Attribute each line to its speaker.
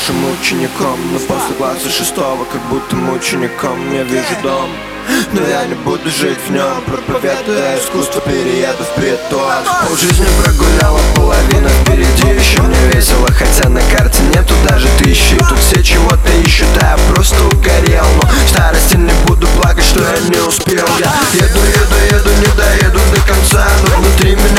Speaker 1: хорошим учеником, но после класса 6, как будто учеником, я вижу дом, но я не буду жить в нем. Проповедуя искусство, перееду в притон. Полжизни прогуляла, половина впереди. Еще мне весело, хотя на карте нету даже 1000. Тут все чего-то ищут, а я просто угорел. Но в старости не буду плакать, что я не успел. Я еду, не доеду до конца, но внутри меня